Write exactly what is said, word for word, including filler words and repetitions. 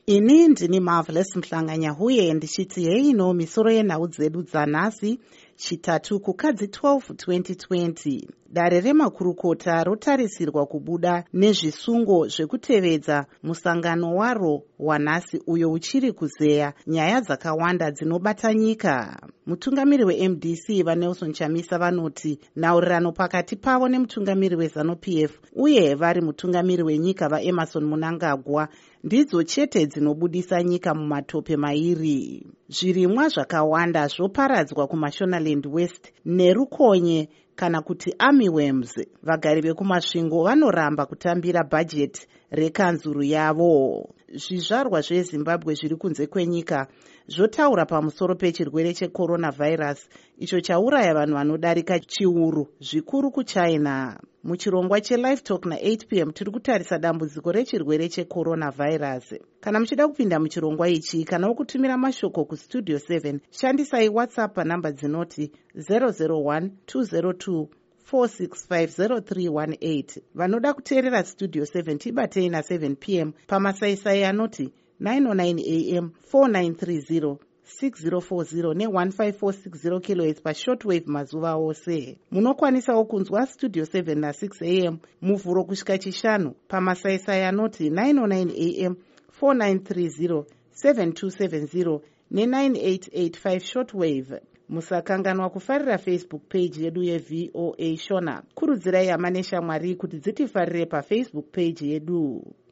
Ini ndini Marvelous Mhlanganya huye ndichiti heino misoro yenhau dzedu dzanhasi chitatu kukadzi twelve twenty twenty. Dare remakurukota rotarisirwa kubuda nezvisungo zvekutevedza musangano waro wanhasi uyo uchiri kuzeya nyaya dzakawanda dzinobata nyika. Mutungamiri we-M D C vaNelson Chamisa vanoti nhaurirano pakati pavo nemutungamiri weZanu-P F uye vari mutungamiri wenyika vaEmmerson Mnangagwa ndidzo chete dzinobudisa nyika mumatope mairi. Zvirimwa zvakawanda zvoparadzwa kuMashonaland West nerukonye kana kuti armyworms. Vagari vekumasvingo vanoramba kutambira bhajeti rekanzuru yavo. Zvizvarwa zveZimbabwe zviri kunze kwenyika zvotaura pamusoro pechirwere checoronavirus icho chauraya vanhu vanodarika chiuru zvikuru kuChina. Muchirongwa cheLive Talk na-eight p m tiri kutarisa dambudziko rechirwere checoronavirus. Kana muchida kupinda muchirongwa ichi kana wokutumira mashoko kustudio seven, shandisai WhatsApp panhamba dzinoti zero zero one two zero two four six five zero three one eight. Vanoda kuteerera Studio seven tibatei na seven p m pamasaisai anoti nine oh nine a m four nine three zero six zero four zero ne one five four six zero kilohertz pashortwave mazuva ose. Munokwanisawo kunzwa Studio seven na six a m muvhuro kusvika chishanu pamasaisai anoti nine oh nine a m four nine three zero seven two seven zero ne nine eight eight five shortwave. Musakanganwa kufarira Facebook page yedu yeV O A Shona. Kurudzirai hama neshamwari kuti dzitifarire paFacebook page yedu.